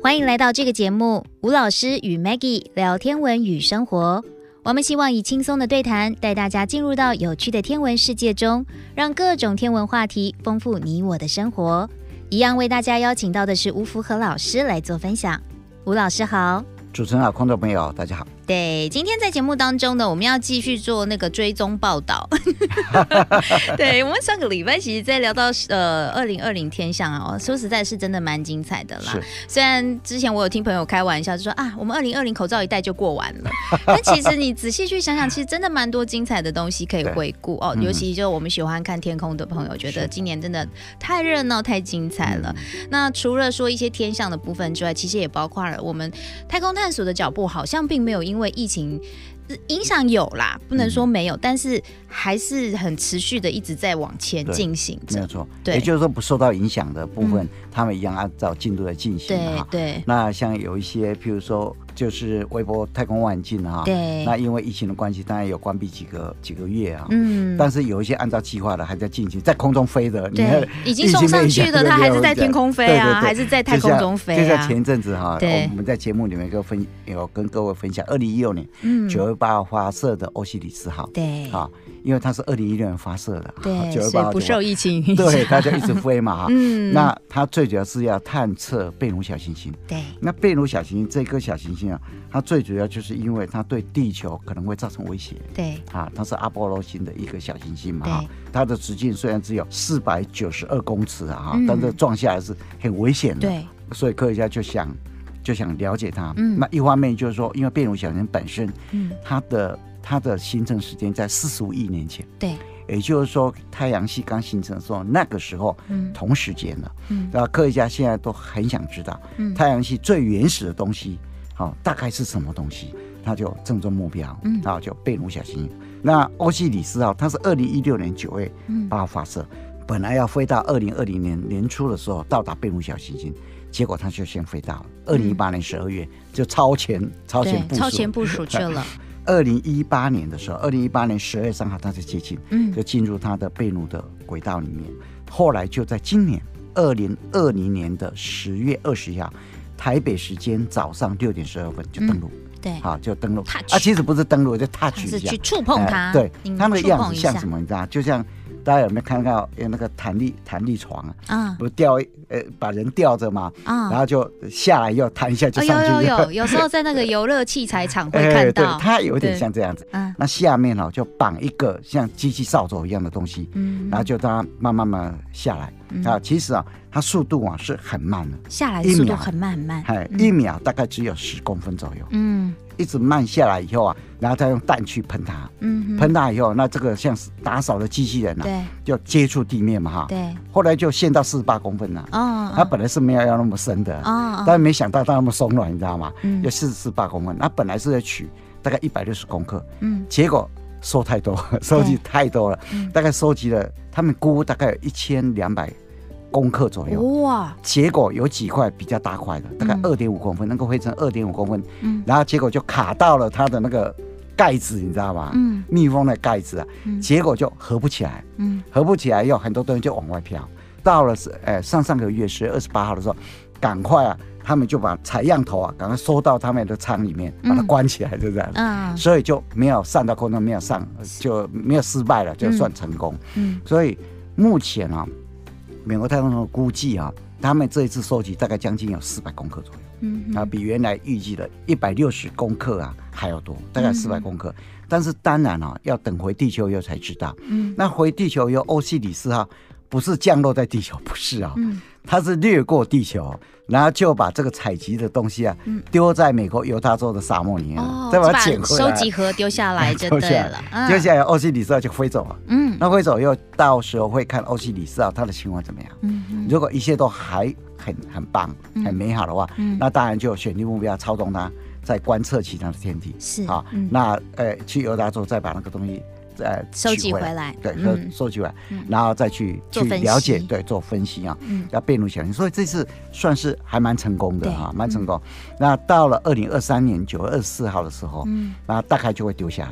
欢迎来到这个节目，吴老师与 Maggie 聊天文与生活。我们希望以轻松的对谈，带大家进入到有趣的天文世界中，让各种天文话题丰富你我的生活。一样为大家邀请到的是吴福和老师来做分享。吴老师好。 主持人好，观众朋友大家好。 对，今天在节目当中呢，我们要继续做那个追踪报道。对，我们上个礼拜其实在聊到2020天象啊，说实在是真的蛮精彩的啦。虽然之前我有听朋友开玩笑，就说啊，我们2020口罩一戴就过完了，但其实你仔细去想想，其实真的蛮多精彩的东西可以回顾哦。尤其就我们喜欢看天空的朋友，觉得今年真的太热闹、太精彩了。那除了说一些天象的部分之外，其实也包括了我们太空探索的脚步，好像并没有因为疫情影响有啦，不能说没有，但是还是很持续的一直在往前进行着。 没有错，也就是说不受到影响的部分，他们一样按照进度来进行。 对。 那像有一些，譬如说就是微波太空望远镜哈， 对。 那因为疫情的关系，当然有关闭几个月啊。但是有一些按照计划的还在进行，在空中飞的， 对，已经送上去的，它还是在天空飞啊，还是在太空中飞啊。 就像前一阵子哈，我们在节目里面有跟各位分享，2016年9月8号发射的欧西里斯号， 对啊，因为它是2016年发射的， 对，9月8号不受疫情影响， 对，它就一直飞嘛哈。那它最主要是要探测贝努小行星， 对。 那贝努小行星这颗小行星啊，它最主要就是因为它对地球可能会造成威胁， 对啊，它是阿波罗星的一个小行星嘛哈，它的直径虽然只有492公尺啊，但是撞下来是很危险的，对，所以科学家就想了解它。那一方面就是说，因为贝努小行星本身，它的形成时间在45亿年前，对，也就是说太阳系刚形成的时候，那个时候同时间了。那科学家现在都很想知道，太阳系最原始的东西，大概是什么东西？他就正中目标，就贝努小行星。那欧西里斯号，它是2016年9月8号发射，本来要飞到2020年年初的时候到达贝努小行星。结果他就先飞到了2018年12月，就超前部署去了。2018年的时候，2018年12月3号，他就接近，就进入他的贝努的轨道里面。后来就在今年2020年的10月21号，台北时间早上6点12分就登陆。对，好，就登陆。其实不是登陆，就 touch 一下， 是去触碰它。 对，它那个样子像什么？你知道，就像大家有没有看到那个弹力床啊？不是把人吊着嘛，然后就下来又弹一下就上去。 有时候在那个游乐器材场会看到， 对，它有点像这样子。那下面就绑一个像机器扫帚一样的东西，然后就让它慢慢下来。其实它速度是很慢的， 下来的速度很慢， 一秒大概只有10公分左右。一直慢下来以后然后再用氮去喷它，喷它以后，那这个像打扫的机器人就接触地面嘛对，后来就陷到48公分了。它本来是没有要那么深的，但是没想到它那么松软，你知道吗？就48公分，那本来是要取大概160公克，结果收太多，收集太多了，大概收集了，他们估大概有1200公克左右，哇！结果有几块比较大块的，大概2.5公分，能够飞成2.5公分，然后结果就卡到了它的那个盖子，你知道吗？密封的盖子结果就合不起来，合不起来以后，很多东西就往外飘。到了上个月10月28号的时候，赶快他们就把采样头赶快收到他们的舱里面，把它关起来，就这样。所以就没有上到空中，没有上，就没有失败了，就算成功。所以目前美国太空总署估计他们这一次收集大概将近有400公克左右，比原来预计的160公克还要多，大概400公克。但是当然要等回地球以后才知道。那回地球以后，欧西里斯号不是降落在地球，不是它是掠过地球，然后就把这个采集的东西丢在美国犹他州的沙漠里面，再把它捡回来， 收集盒丢下来就对了。 丢下来，欧西里斯号就飞走了。那飞走以后，到时候会看欧西里斯号它的情况怎么样。如果一切都还很棒、很美好的话，那当然就选定目标，操纵它，再观测其他的天体。是那去犹他州再把那个东西收集回来， 对，收集回来，然后再去了解，对，做分析要贝努小行星，所以这次算是还蛮成功的蛮成功。那到了2023年9月24号的时候，那大概就会丢下来。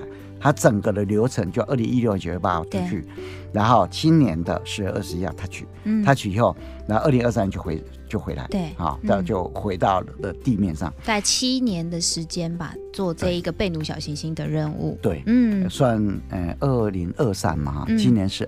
它整个的流程就2016年9月8号出去，然后今年的10月21号它取以后，然后2023年就回来， 对， 好，就回到了地面上， 大概7年的时间吧，做这一个贝努小行星的任务。 对，算2023嘛，今年是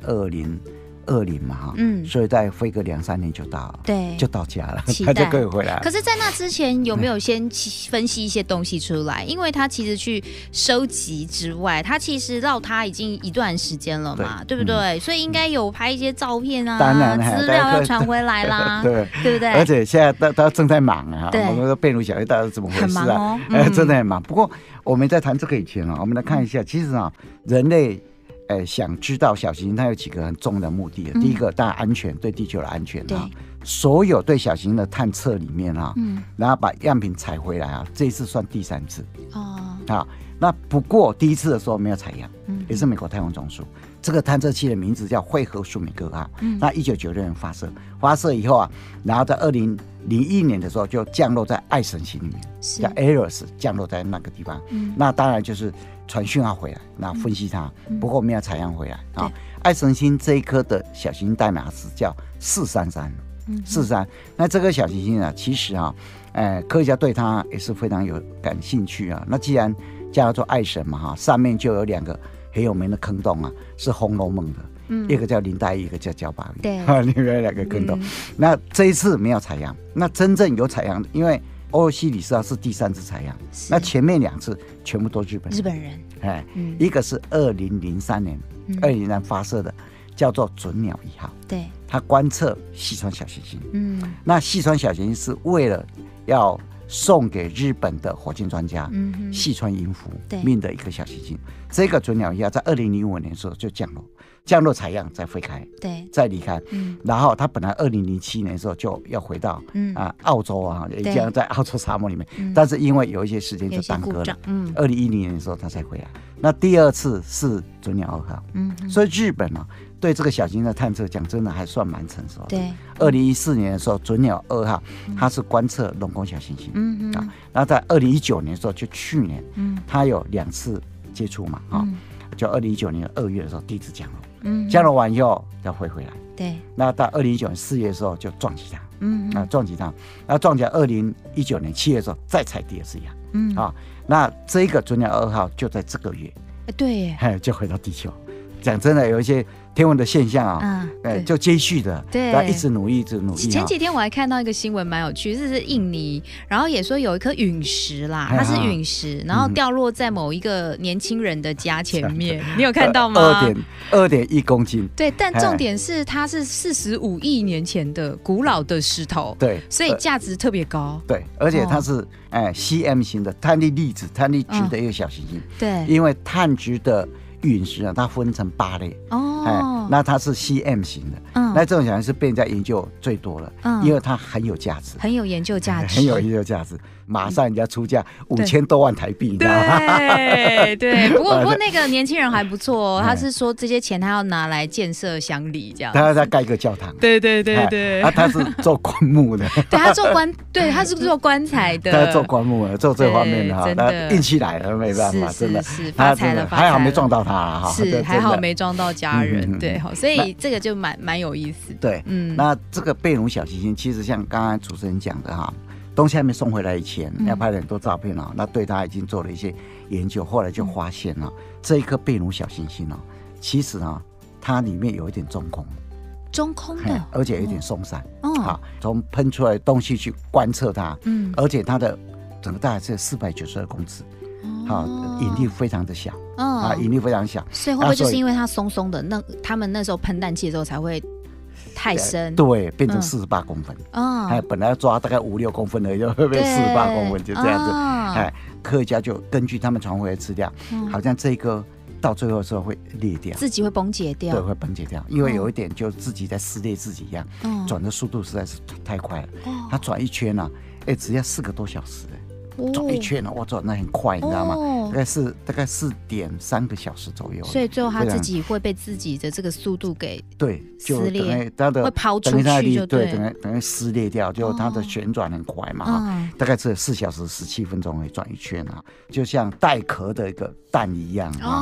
2020嘛哈，所以再飞个2-3年就到了， 对， 就到家了，他就可以回来。 可是，在那之前有没有先分析一些东西出来？因为他其实去收集之外，他其实绕他已经一段时间了嘛， 对不对？所以应该有拍一些照片啊， 当然资料要传回来啦，对不对？ 而且现在他正在忙啊，我们说贝努小行星到底怎么回事啊？真的很忙。不过我们在谈这个以前啊，我们来看一下，其实啊，人类。想知道小行星它有几个很重要的目的，第一个当然安全，对地球的安全啊。所有对小行星的探测里面啊，然后把样品采回来啊，这一次算第3次好，那不过第1次的时候没有采样，也是美国太空总署这个探测器的名字叫惠和舒米格号，那1996年发射以后啊，然后在2001年的时候就降落在爱神星里面，叫 Eros 降落在那个地方，那当然就是传讯号回来，然后分析它，不过没有采样回来啊。爱神星这一颗的小行星代码是叫433，那这颗小行星啊，其实啊，科学家对它也是非常有感兴趣啊。那既然叫做爱神嘛哈，上面就有2个很有名的坑洞啊，是《红楼梦》的，一个叫林黛玉，一个叫焦巴玉，对，里面有2个坑洞。那这一次没有采样，那真正有采样，因为欧西里斯号是第3次采样，那前面2次全部都日本人，一个是2003年发射的，叫做准鸟1号，对，它观测细川小行星，那细川小行星是为了要送给日本的火箭专家细川银福命的一个小行星，这个准鸟1号在2005年的时候就降落采样再飞开，对，再离开，然后他本来2007年的时候就要回到澳洲啊，也将在澳洲沙漠里面，但是因为有一些时间就耽搁了，2010年的时候他才回来。那第2次是准鸟2号，所以日本啊对这个小行星的探测讲真的还算蛮成熟的。对，2014年的时候准鸟2号它是观测龙宫小行星，然后在2019年的时候就去年，它有2次接触嘛，就2019年2月的时候第1次降落，降落完以后要回来，对，那到2019年4月的时候就撞击它，撞击它，然后撞击2019年7月的时候再采第2次样，那这个准鸟2号就在这个月，对，就回到地球。讲真的，有一些天文的现象啊，就接续的，对，一直努力。 前几天我还看到一个新闻，蛮有趣，这是印尼，然后也说有一颗陨石啦，它是陨石，然后掉落在某一个年轻人的家前面，你有看到吗 ？2.1公斤， 对，但重点是它是45亿年前的古老的石头，对，所以价值特别高， 对，而且它是CM 型的碳粒粒子、碳粒质的一个小行星，对，因为碳质的陨石啊，它分成8类那它是 CM 型的，那这种小行星是被人家研究最多了，因为它很有价值， 很有研究价值， 很有研究价值，马上人家出价5000多万台币，你知道吗？ 对，不过那个年轻人还不错，他是说这些钱他要拿来建设乡里，这样， 他要再盖一个教堂， 对， 他是做棺木的， 对，他是做棺材的， 他做棺木的，做这方面的哈，那运气来了，没办法，真的是发财了， 还好没撞到他了哈， 是还好没撞到家人，对，所以这个就蛮有意思， 对，那这个贝努小行星其实像刚刚主持人讲的哈。东西还没送回来以前，要拍了很多照片了，那对他已经做了一些研究，后来就发现了这一颗贝努小行星其实它里面有一点中空的，而且有一点松散，从喷出来的东西去观测它，而且它的整个大概是492公尺，引力非常的小，引力非常小， 所以会不会就是因为它松松的，那他们那时候喷氮气的时候才会太深， 对，变成48公分，本来要抓大概5-6公分的，就会变48公分，就这样子。科学家就根据他们传回来的资料，好像这个到最后的时候会裂掉， 自己会崩解掉， 对，会崩解掉，因为有一点就自己在撕裂自己一样，转的速度实在是太快了，它转一圈只要4个多小时。转一圈我转那很快，你知道吗？大概4.3个小时左右。所以最后他自己会被自己的这个速度给撕裂， 会抛出去就对， 等于撕裂掉，就它的旋转很快嘛，大概只有4小时17分钟会转一圈就像带壳的一个蛋一样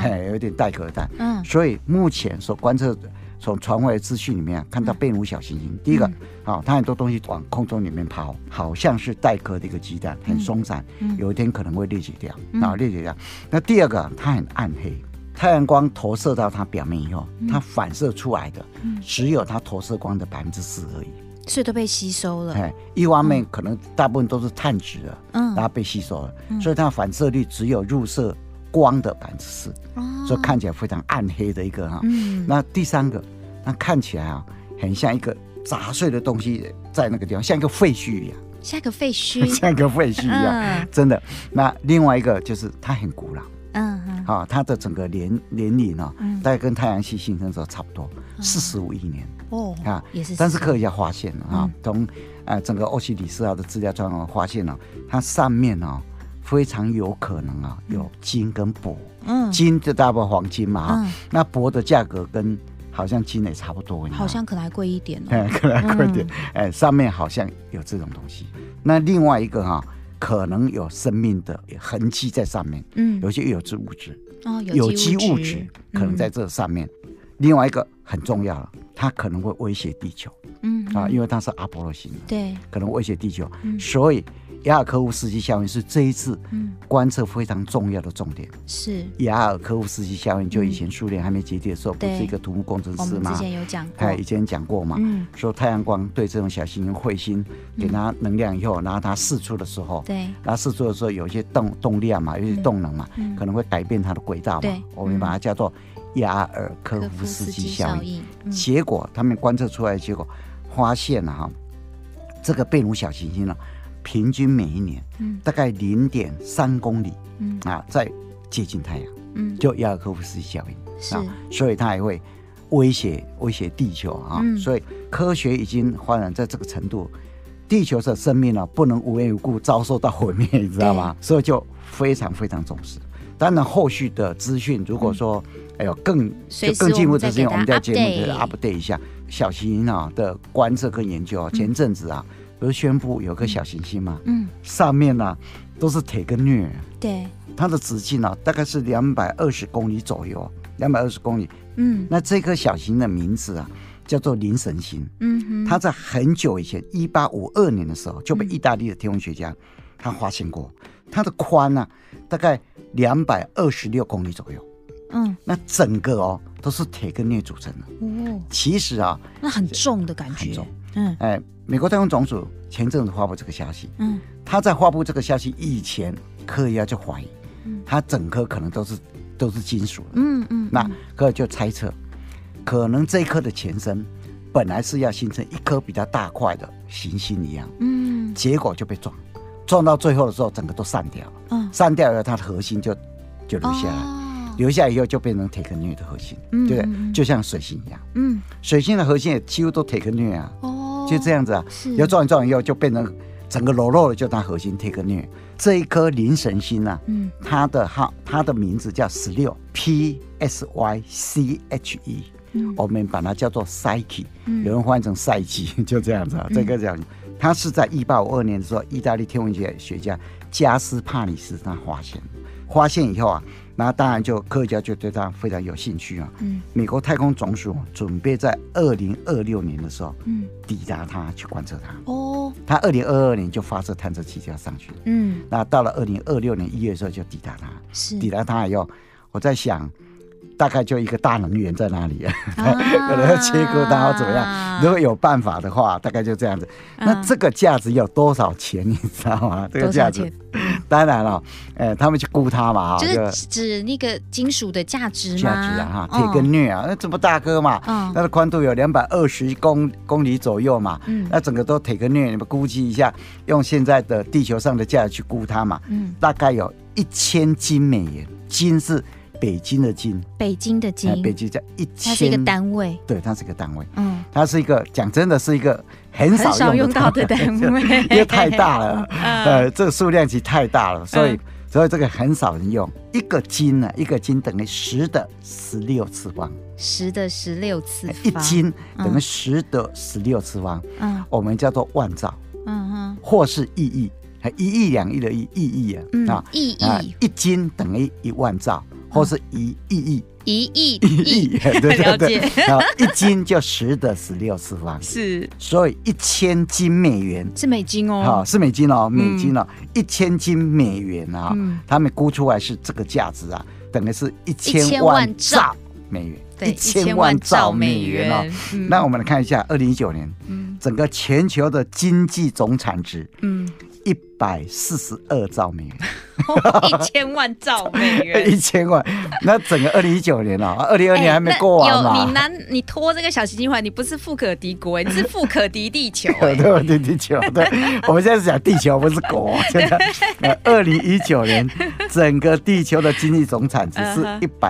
有点带壳蛋。所以目前所观测从传回来的资讯里面看到贝努小行星，第一个它很多东西往空中里面跑，好像是带壳的一个鸡蛋，很松散，有一天可能会裂解掉，裂解掉。那第二个，它很暗黑。太阳光投射到它表面以后，它反射出来的只有它投射光的4%而已， 所以都被吸收了。 一方面可能大部分都是碳质的，然后被吸收了，所以它的反射率只有入射光的4%，所以看起来非常暗黑的一个那第三个，那看起来很像一个砸碎的东西在那个地方，像一个废墟一样。 像一个废墟， 像一个废墟一样，真的。那另外一个就是它很古老。它的整个年龄大概跟太阳系形成的时候差不多45亿年也是。 但是科学家发现了从整个欧西里斯号的资料中发现了，它上面非常有可能有金跟铂，金就大部分黄金嘛那铂的价格跟好像金也差不多， 好像可能还贵一点可能还贵一点，上面好像有这种东西。那另外一个可能有生命的痕迹在上面，有些有机物质，有机物质可能在这上面。另外一个很重要了，它可能会威胁地球，因为它是阿波罗星， 对， 可能威胁地球，所以亚尔科夫斯基效应是这一次观测非常重要的重点。是亚尔科夫斯基效应，就以前苏联还没解体的时候，不是一个土木工程师吗？ 我们之前有讲过， 以前讲过嘛，说太阳光对这种小行星彗星给它能量以后，然后它释出的时候，对，然后释出的时候有一些动量嘛，有一些动能嘛，可能会改变它的轨道嘛，我们把它叫做亚尔科夫斯基效应。结果他们观测出来的结果发现了这个贝努小行星平均每一年大概0.3公里在接近太阳，就亚尔科夫斯基效应所以它也会威胁地球所以科学已经发展在这个程度，地球的生命不能无缘无故遭受到毁灭，你知道吗？所以就非常非常重视。当然后续的资讯如果说更进一步的资讯，我们在节目就 update 一下小行星的观测跟研究。前阵子不是宣布有个小行星嘛，上面都是铁跟镍，对，它的直径大概是220公里左右，220公里。那这颗小行星的名字叫做灵神星。它在很久以前1852年的时候就被意大利的天文学家他发现过，它的宽大概226公里左右。那整个都是铁跟镍组成的。其实那很重的感觉。 美国太空总署前阵子发布这个消息。他在发布这个消息以前，科学家就怀疑，它整颗可能都是金属的。那科学就猜测，可能这一颗的前身本来是要形成一颗比较大块的行星一样，结果就被撞到最后的时候，整个都散掉了。散掉以后，它的核心就留下来。留下以后就变成铁跟镍的核心，对不对？就像水星一样，水星的核心也几乎都铁跟镍就这样子要撞一撞以后就变成整个裸露的，就它核心铁跟镍。这一颗灵神星它的名字叫16 PSYCHE，我们把它叫做 Psyche，有人翻译成赛季，就这样子这个叫它是在1852年的时候，意大利天文学家加斯帕里斯他发现以后那当然科学家就对他非常有兴趣美国太空总署准备在2026年的时候抵达它去观测它。他2022年就发射探测器就要上去那到了2026年1月的时候就抵达它。抵达它以后，我在想大概就一个大能源在那里可能要切割它或怎么样，如果有办法的话大概就这样子。那这个价值有多少钱你知道吗？这个价值当然了他们去估它嘛， 就是指那个金属的价值吗？ 铁跟镍那这么大颗嘛，它的宽度有220公里左右嘛，那整个都铁跟镍，你们估计一下，用现在的地球上的价值去估它嘛，大概有1000金美元。金是北京的金， 北京的金， 北京叫1000， 它是一个单位。 对，它是一个单位。它是一个讲真的是一个很少用到的单位， 因为太大了，这个数量级太大了，所以这个很少人用。一个金等于10的16次方，10的16次方，一斤等于10的16次方，我们叫做万兆，或是1亿，1亿2亿的亿亿亿亿，一斤等于1万兆， 或是1亿。 1亿， 对了解。 然后1斤就10的16次方， 是， 所以1000斤美元是美金哦， 是美金哦，美金哦，1000斤美元啊，他们估出来是这个价值啊，等于是1000万兆美元，1000万兆美元哦。那我们来看一下2019年，整个全球的经济总产值，142兆美元。 1000万兆美元 ，1000万。那整个2019年啊，2020年还没过完嘛？ 你拖这个小行星环，你不是富可敌国，你是富可敌地球。 对，地球。对，我们现在是讲地球，不是国。现在2019年整个地球的经济总产值是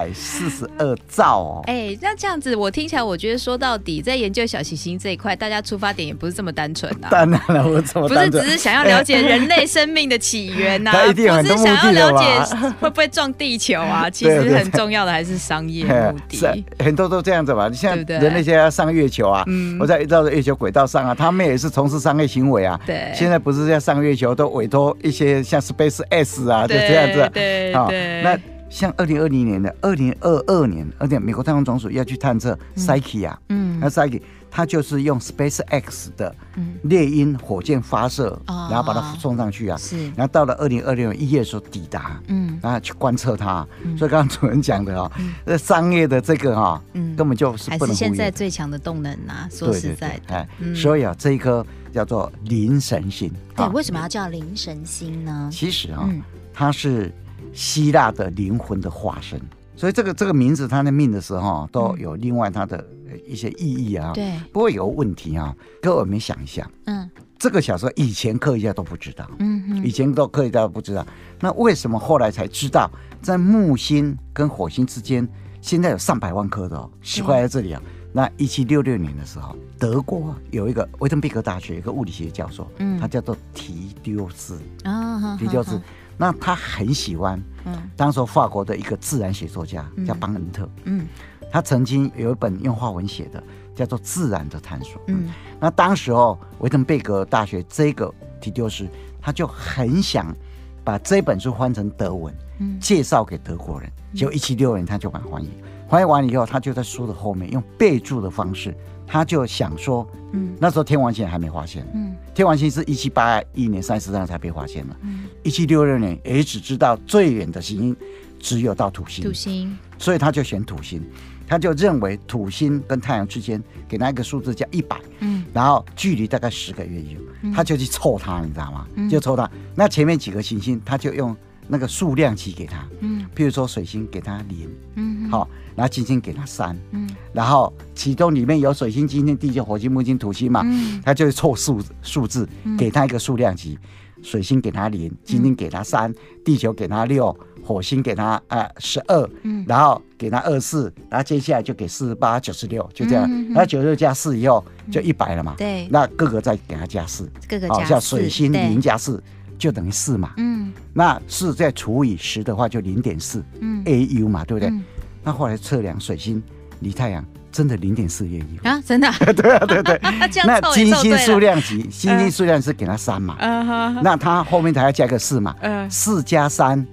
142兆哦。 那这样子我听起来，我觉得说到底，在研究小行星这一块，大家出发点也不是这么单纯啊。 当然了，我怎么不是只是想要了解人类生命的起源他一定有很多目的的吧？ 不是想要了解会不会撞地球啊？其实很重要的还是商业目的。 很多都这样子嘛。你像人类现在要上月球啊，或者到月球轨道上啊，他们也是从事商业行为啊。 对， 现在不是在上月球都委托一些像 SpaceX 啊，就这样子。 对。 那像2020年的2022年，美国太空总署要去探测 Psyche 啊，那 Psyche 它就是用 SpaceX 的猎鹰火箭发射，然后把它送上去啊，然后到了2026年1月的时候抵达，然后去观测它。所以刚刚主任讲的这商业的这个根本就是不能忽略， 还是现在最强的动能啊！说实在的， 所以这一颗叫做灵神星。 对，为什么要叫灵神星呢？ 其实它是希腊的灵魂的化身，所以这个名字它的命的时候都有另外它的一些意义啊。 对， 不过有个问题啊，各位有没有想一下？这个小时候以前科学家都不知道，以前科学家都不知道，那为什么后来才知道，在木星跟火星之间，现在有300万颗的石块在这里啊？那1766年的时候，德国有一个维登贝格大学一个物理学教授，他叫做提丢斯。那他很喜欢，当时法国的一个自然写作家叫邦恩特，他曾经有一本用法文写的，叫做《自然的探索》。那当时维登贝格大学这个提丢斯，他就很想把这本书翻成德文，介绍给德国人。结果1766年他就把它翻译，翻译完以后，他就在书的后面用备注的方式，他就想说，那时候天王星还没发现，天王星是1781年3月13日才被发现了，1766年也只知道最远的行星只有到土星，所以他就选土星，他就认为土星跟太阳之间给他一个数字叫100，然后距离大概10个月有，他就去凑它，你知道吗？就凑它。那前面几个行星，他就用那个数量级给他，譬如说水星给他0，好，然后金星给他3，然后其中里面有水星、金星、地球、火星、木星、土星嘛，他就凑数字给他一个数量级，水星给他0，金星给他3，地球给他6，火星给他12，然后给他24，然后接下来就给48、96，就这样，然后96加4以后就100了嘛， 对， 那各个再给他加4，像水星0加4。就等于4嘛，那4再除以10的话就0.4 AU 嘛，对不对？那后来测量水星离太阳真的0.4 AU 啊， 真的、啊？ 对，那金星数量级，星星数量是给它3嘛，那它后面还要加个4嘛，4加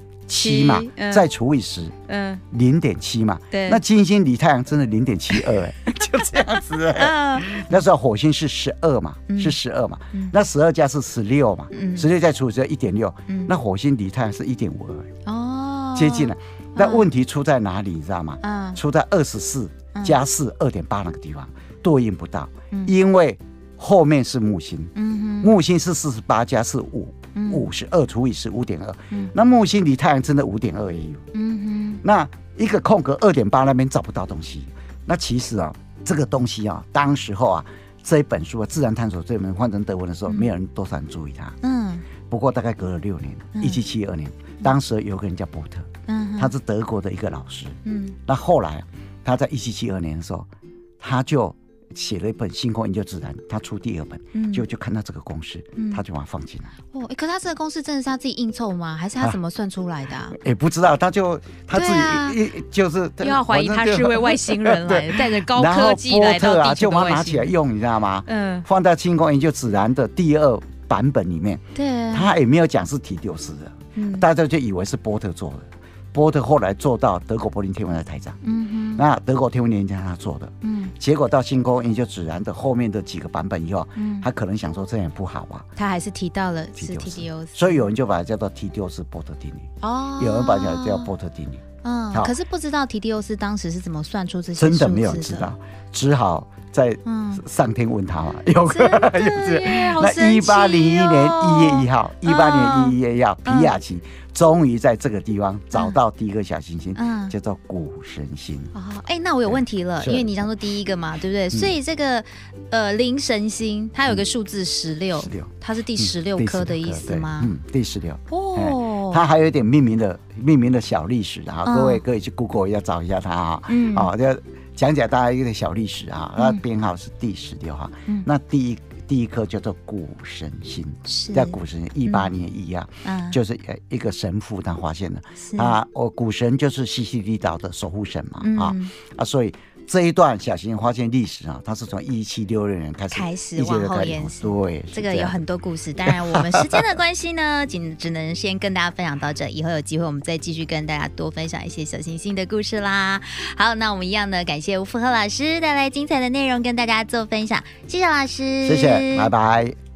3。7嘛，再除以10，0.7嘛。对，那金星离太阳真的0.72就这样子那时候火星是12嘛，是12嘛。那12加4 16嘛，16再除以1.6，那火星离太阳是1.52哦，接近了。那问题出在哪里，你知道吗？出在24加4 2.8那个地方对应不到，因为后面是木星，木星是48加4 52除以10 5.2，那木星离太阳真的5.2 AU，那一个空格2.8那边找不到东西。那其实这个东西当时候这一本书自然探索这本换成德文的时候，没有人多少人注意它。不过大概隔了6年，1772年，当时有个人叫波特，他是德国的一个老师。那后来他在1772年的时候，他就写了一本《星空研究自然》，他出第2本，就看到这个公式，他就把它放进来。 可是他这个公式真的是他自己硬凑吗？还是他怎么算出来的？ 不知道，他自己就是又要怀疑他是位外星人来的，带着高科技来到地球的外星人。就把它拿起来用，你知道吗？放在《星空研究自然》的第2版本里面。对，他也没有讲是提丢斯的，大家就以为是波特做的。 波特后来做到德国柏林天文台台长，那德国天文年间他做的，结果到星空研究指南的后面的几个版本以后，他可能想说这样也不好啊， 他还是提到了是提迪欧斯， 所以有人就把它叫做提迪欧斯波特定律，有人把它叫波特定律。 可是不知道提迪欧斯当时是怎么算出这些数字的， 真的没有知道，只好在上天问他嘛。有个那1801年1月1号，18年1月1号，皮亚奇终于在这个地方找到第一个小行星，叫做谷神星。 那我有问题了，因为你讲说第一个嘛，对不对？所以这个灵神星它有个数字16，它是第16颗的意思吗？ 第16。哦，它还有一点命名的小历史啊，各位可以去 Google 一下找一下它啊。就讲大家一个小历史啊，它编号是第16号。那第一颗叫做谷神星，在谷神星18年1月，就是一个神父他发现的。谷神就是西西里岛的守护神嘛，所以这一段小行星发现历史啊，它是从1766年开始往后延伸。对，这个有很多故事。当然，我们时间的关系呢，只能先跟大家分享到这。以后有机会，我们再继续跟大家多分享一些小行星的故事啦。好，那我们一样呢，感谢吴福和老师带来精彩的内容跟大家做分享，谢谢老师， 谢谢，拜拜。